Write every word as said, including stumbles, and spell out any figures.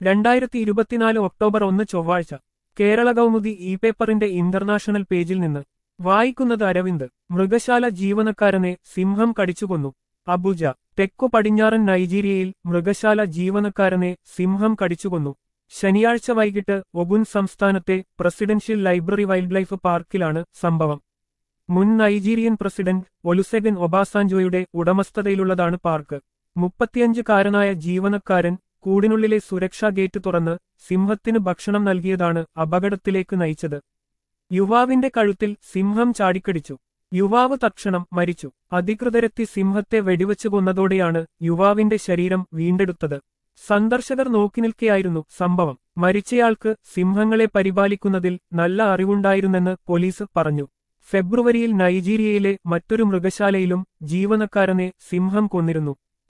രണ്ടായിരത്തി ഇരുപത്തിനാല് ഒക്ടോബർ ഒന്ന് ചൊവ്വാഴ്ച കേരള കൗമുദി ഇ പേപ്പറിന്റെ ഇന്റർനാഷണൽ പേജിൽ നിന്ന് വായിക്കുന്നത് അരവിന്ദ്. മൃഗശാല ജീവനക്കാരനെ സിംഹം കടിച്ചുകൊന്നു. അബുജ. തെക്കു പടിഞ്ഞാറൻ നൈജീരിയയിൽ മൃഗശാല ജീവനക്കാരനെ സിംഹം കടിച്ചുകൊന്നു. ശനിയാഴ്ച വൈകിട്ട് ഒഗുൻ സംസ്ഥാനത്തെ പ്രസിഡൻഷ്യൽ ലൈബ്രറി വൈൽഡ് ലൈഫ് പാർക്കിലാണ് സംഭവം. മുൻ നൈജീരിയൻ പ്രസിഡന്റ് ഒലുസെഗൻ ഒബാസാൻജോയുടെ ഉടമസ്ഥതയിലുള്ളതാണ് പാർക്ക്. മുപ്പത്തിയഞ്ചുകാരനായ ജീവനക്കാരൻ കൂടിനുള്ളിലെ സുരക്ഷാ ഗേറ്റ് തുറന്ന് സിംഹത്തിന് ഭക്ഷണം നൽകിയതാണ് അപകടത്തിലേക്ക് നയിച്ചത്. യുവാവിന്റെ കഴുത്തിൽ സിംഹം ചാടിക്കടിച്ചു. യുവാവ് തക്ഷണം മരിച്ചു. അധികൃതരെത്തി സിംഹത്തെ വെടിവെച്ചു കൊന്നതോടെയാണ് യുവാവിന്റെ ശരീരം വീണ്ടെടുത്തത്. സന്ദർശകർ നോക്കിനിൽക്കെയായിരുന്നു സംഭവം. മരിച്ചയാൾക്ക് സിംഹങ്ങളെ പരിപാലിക്കുന്നതിൽ നല്ല അറിവുണ്ടായിരുന്നെന്ന് പോലീസ് പറഞ്ഞു. ഫെബ്രുവരിയിൽ നൈജീരിയയിലെ മറ്റൊരു മൃഗശാലയിലും ജീവനക്കാരനെ സിംഹം കൊന്നിരുന്നു.